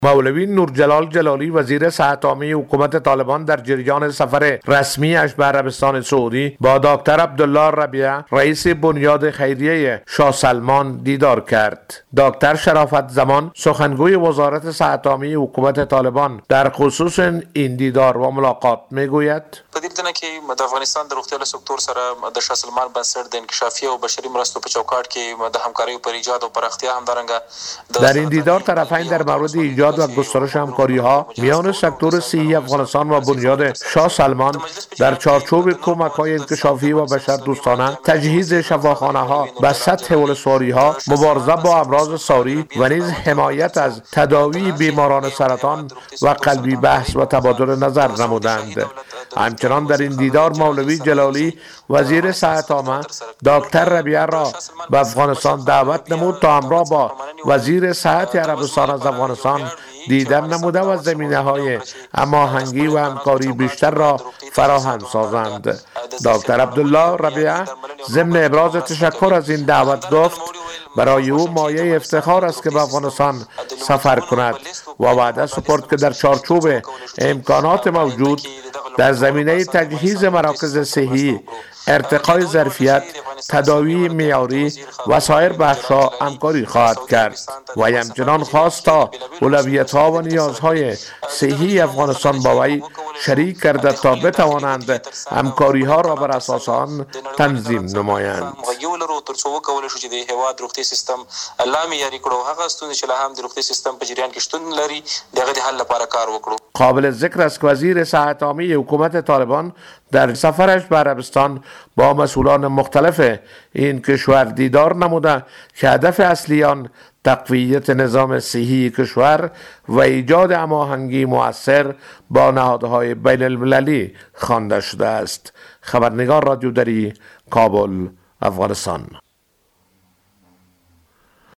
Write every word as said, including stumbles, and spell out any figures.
مولوی نورجلال جلالی وزیر صحت عامه حکومت طالبان در جریان سفر رسمی اش به عربستان سعودی با دکتر عبدالله ربیعه رئیس بنیاد خیریه شاه سلمان دیدار کرد. دکتر شرافت زمان سخنگوی وزارت صحت عامه حکومت طالبان در خصوص این دیدار و ملاقات میگوید: په دې دنه کې د افغانستان د روغتیا سکتور سره د شاه سلمان بنسټ د انکشافي او بشري مرستو په چوکاټ کې د همکارۍ پر ایجاد او پراختیا همدارنګه در این دیدار طرفین در مورد ایجاد و گسترش همکاری‌ها میان سکتور صحی افغانستان و بنیاد شاه سلمان در چارچوب کمک‌های انکشافی و بشردوستانه، تجهیز شفاخانه‌ها و سطح ولسواری‌ها، مبارزه با امراض ساری و نیز حمایت از تداوی بیماران سرطان و قلبی بحث و تبادل نظر نمودند. همچنان در این دیدار مولوی جلالی وزیر صحت عامه دکتر ربیعه را به افغانستان دعوت نمود تا همراه با وزیر صحت عربستان از افغانستان دیدن نموده و زمینه‌های هماهنگی و همکاری بیشتر را فراهم سازند. دکتر عبدالله ربیعه ضمن ابراز تشکر از این دعوت گفت برای او مایه افتخار است که به افغانستان سفر کند و وعده سپرد که در چارچوب امکانات موجود در زمینه تجهیز مراکز صحی، ارتقای ظرفیت، تداوی معیاری و سایر بخش‌ها همکاری خواهد کرد و همچنان خواست تا اولویت‌ها و نیازهای صحی افغانستان با وی شریک کرده تا بتوانند همکاری‌ها را بر اساس آن تنظیم نمایند. قابل ذکر است که وزیر صحت عامه حکومت طالبان در سفرش به عربستان با مسئولان مختلف این کشور دیدار نموده که هدف اصلی آن تقویت نظام صحی کشور و ایجاد هماهنگی مؤثر با نهادهای بین المللی خوانده شده است. خبرنگار رادیو دری، کابل، افغانستان.